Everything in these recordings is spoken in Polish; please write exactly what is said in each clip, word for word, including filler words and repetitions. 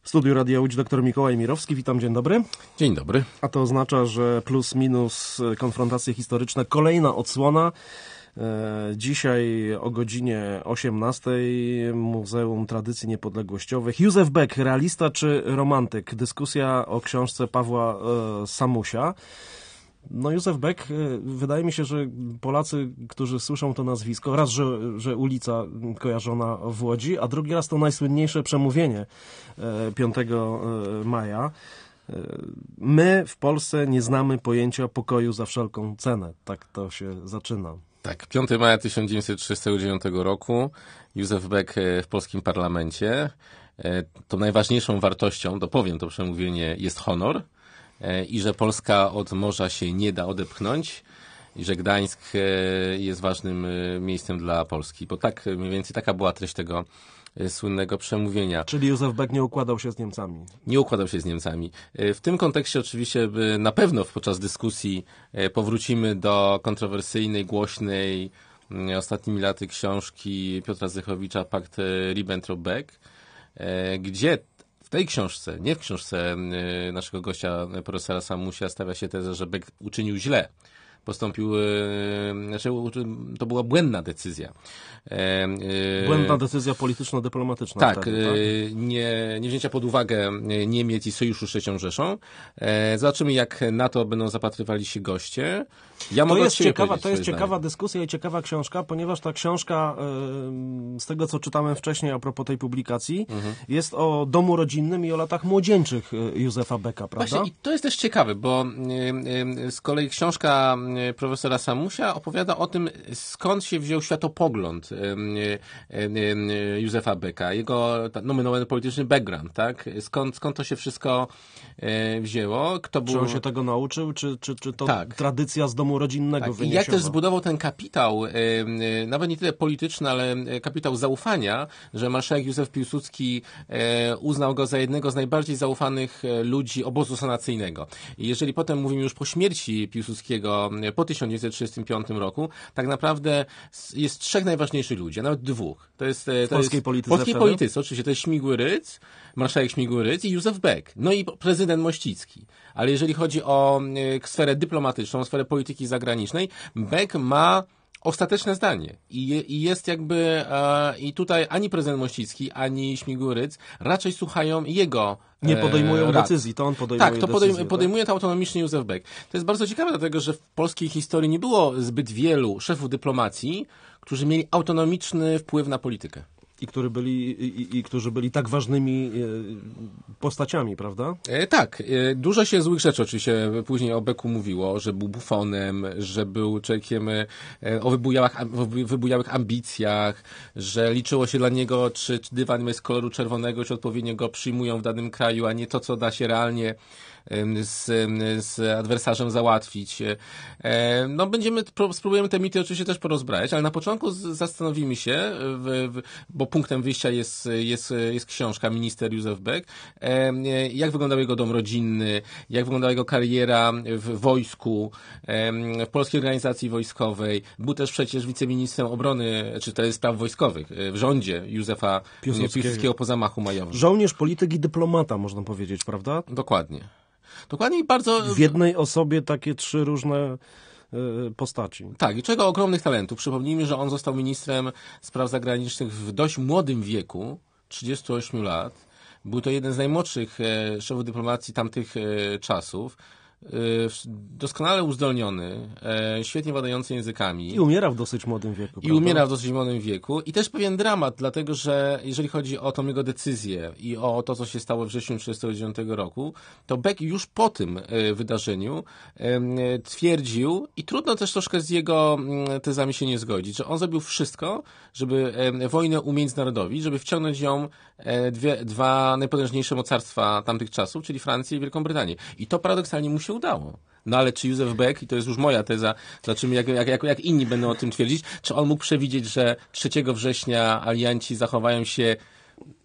studiu Radia Łódź dr Mikołaj Mirowski. Witam, dzień dobry. Dzień dobry. A to oznacza, że plus minus konfrontacje historyczne, kolejna odsłona. Dzisiaj o godzinie osiemnastej Muzeum Tradycji Niepodległościowych. Józef Beck, realista czy romantyk? Dyskusja o książce Pawła Samusia. No Józef Beck, wydaje mi się, że Polacy, którzy słyszą to nazwisko, raz, że, że ulica kojarzona w Łodzi, a drugi raz to najsłynniejsze przemówienie piątego maja. My w Polsce nie znamy pojęcia pokoju za wszelką cenę. Tak to się zaczyna. Tak, piątego maja tysiąc dziewięćset trzydziestego dziewiątego roku Józef Beck w polskim parlamencie. Tą najważniejszą wartością, dopowiem to przemówienie, jest honor i że Polska od morza się nie da odepchnąć i że Gdańsk jest ważnym miejscem dla Polski. Bo tak, mniej więcej taka była treść tego słynnego przemówienia. Czyli Józef Beck nie układał się z Niemcami. Nie układał się z Niemcami. W tym kontekście oczywiście na pewno podczas dyskusji powrócimy do kontrowersyjnej, głośnej ostatnimi laty książki Piotra Zychowicza Pakt Ribbentrop-Beck, gdzie w tej książce, nie w książce naszego gościa profesora Samusia, stawia się tezę, że Beck uczynił źle. Postąpił, znaczy to była błędna decyzja. Błędna decyzja polityczno-dyplomatyczna. Tak, wtedy, tak? Nie, nie wzięcia pod uwagę Niemiec i sojuszu z trzecią Rzeszą. Zobaczymy, jak na to będą zapatrywali się goście. Ja to jest ciekawa, to jest ciekawa dyskusja i ciekawa książka, ponieważ ta książka, z tego co czytałem wcześniej a propos tej publikacji, mhm. jest o domu rodzinnym i o latach młodzieńczych Józefa Becka, prawda? Właśnie, i to jest też ciekawe, bo z kolei książka profesora Samusia opowiada o tym, skąd się wziął światopogląd Józefa Becka, jego nomen omen polityczny background, tak? Skąd, skąd to się wszystko wzięło? Kto był... Czy on się tego nauczył, czy, czy, czy to tak. tradycja z domu rodzinnego tak. wyniesiona? I jak też zbudował ten kapitał, nawet nie tyle polityczny, ale kapitał zaufania, że marszałek Józef Piłsudski uznał go za jednego z najbardziej zaufanych ludzi obozu sanacyjnego. I jeżeli potem mówimy już po śmierci Piłsudskiego po tysiąc dziewięćset trzydziestym piątym roku, tak naprawdę jest trzech najważniejszych ludzi, a nawet dwóch. To jest, to w polskiej jest, polityce. polskiej polityce, oczywiście to jest Śmigły Rydz, marszałek Śmigły Rydz i Józef Beck. No i prezydent Mościcki. Ale jeżeli chodzi o sferę dyplomatyczną, sferę polityki zagranicznej, Beck ma ostateczne zdanie. I, i jest jakby, e, i tutaj ani prezydent Mościcki, ani Śmigły Rydz raczej słuchają jego nie podejmują rad. decyzji, to on podejmuje Tak, to decyzję, podejm- podejmuje to autonomicznie Józef Beck. To jest bardzo ciekawe, dlatego że w polskiej historii nie było zbyt wielu szefów dyplomacji, którzy mieli autonomiczny wpływ na politykę. I, który byli, i, i którzy byli tak ważnymi postaciami, prawda? E, tak. E, dużo się złych rzeczy oczywiście później o Becku mówiło, że był bufonem, że był człowiekiem e, o wybujałych, wybujałych ambicjach, że liczyło się dla niego, czy, czy dywan jest koloru czerwonego, czy odpowiednio go przyjmują w danym kraju, a nie to, co da się realnie z, z adwersarzem załatwić. No będziemy, spróbujemy te mity oczywiście też porozbrać, ale na początku zastanowimy się, w, w, bo punktem wyjścia jest, jest, jest książka Minister Józef Beck, jak wyglądał jego dom rodzinny, jak wyglądała jego kariera w wojsku, w Polskiej Organizacji Wojskowej. Był też przecież wiceministrem obrony, czy to jest spraw wojskowych, w rządzie Józefa Piłsudskiego, Piłsudskiego po zamachu majowym. Żołnierz, polityk i dyplomata, można powiedzieć, prawda? Dokładnie. Dokładnie i bardzo... W jednej osobie takie trzy różne y, postaci. Tak, i czego ogromnych talentów. Przypomnijmy, że on został ministrem spraw zagranicznych w dość młodym wieku, trzydziestu ośmiu lat. Był to jeden z najmłodszych e, szefów dyplomacji tamtych e, czasów. Doskonale uzdolniony, świetnie władający językami. I umierał w dosyć młodym wieku. I prawda? umierał w dosyć młodym wieku. I też pewien dramat, dlatego że jeżeli chodzi o tą jego decyzję i o to, co się stało w wrześniu tysiąc dziewięćset trzydziestego dziewiątego roku, to Beck już po tym wydarzeniu twierdził, i trudno też troszkę z jego tezami się nie zgodzić, że on zrobił wszystko, żeby wojnę umiędzynarodowić, żeby wciągnąć ją dwie, dwa najpotężniejsze mocarstwa tamtych czasów, czyli Francję i Wielką Brytanię. I to paradoksalnie mu się udało. No ale czy Józef Beck, i to jest już moja teza, zobaczymy jak, jak, jak, jak inni będą o tym twierdzić, czy on mógł przewidzieć, że trzeciego września alianci zachowają się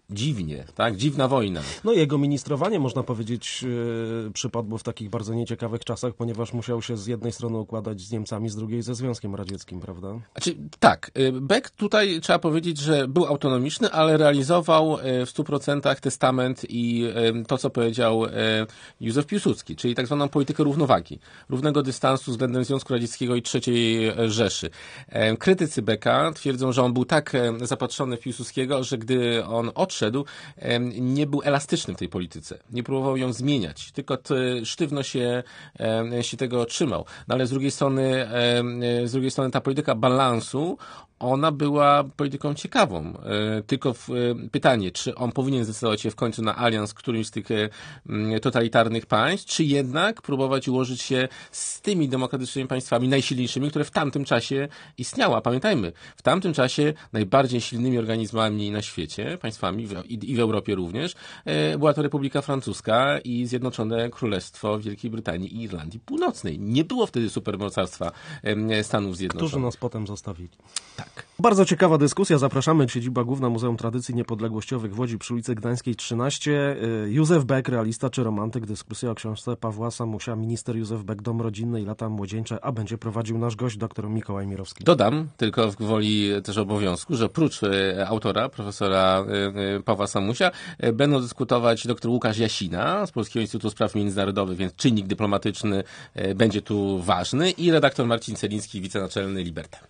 dziwnie, tak? Dziwna wojna. No jego ministrowanie, można powiedzieć, yy, przypadło w takich bardzo nieciekawych czasach, ponieważ musiał się z jednej strony układać z Niemcami, z drugiej ze Związkiem Radzieckim, prawda? Znaczy, tak, Beck tutaj trzeba powiedzieć, że był autonomiczny, ale realizował w stu procentach testament i to, co powiedział Józef Piłsudski, czyli tak zwaną politykę równowagi, równego dystansu względem Związku Radzieckiego i trzeciej Rzeszy. Krytycy Becka twierdzą, że on był tak zapatrzony w Piłsudskiego, że gdy on odszedł, nie był elastyczny w tej polityce. Nie próbował ją zmieniać, tylko sztywno się, się tego trzymał. No ale z drugiej strony, z drugiej strony ta polityka balansu, ona była polityką ciekawą. Tylko w, pytanie, czy on powinien zdecydować się w końcu na alians z którymś z tych totalitarnych państw, czy jednak próbować ułożyć się z tymi demokratycznymi państwami najsilniejszymi, które w tamtym czasie istniały. A pamiętajmy, w tamtym czasie najbardziej silnymi organizmami na świecie, państwami i w Europie również, była to Republika Francuska i Zjednoczone Królestwo Wielkiej Brytanii i Irlandii Północnej. Nie było wtedy supermocarstwa Stanów Zjednoczonych. Którzy nas potem zostawili. Tak. Bardzo ciekawa dyskusja. Zapraszamy. Siedziba główna Muzeum Tradycji Niepodległościowych w Łodzi przy ulicy Gdańskiej trzynaście. Józef Beck, realista czy romantyk? Dyskusja o książce Pawła Samusia. Minister Józef Beck, Dom rodzinny i lata młodzieńcze, a będzie prowadził nasz gość, dr Mikołaj Mirowski. Dodam, tylko w woli też obowiązku, że prócz autora, profesora Pawła Samusia, będą dyskutować dr Łukasz Jasina z Polskiego Instytutu Spraw Międzynarodowych, więc czynnik dyplomatyczny będzie tu ważny, i redaktor Marcin Celiński, wicenaczelny Liberta.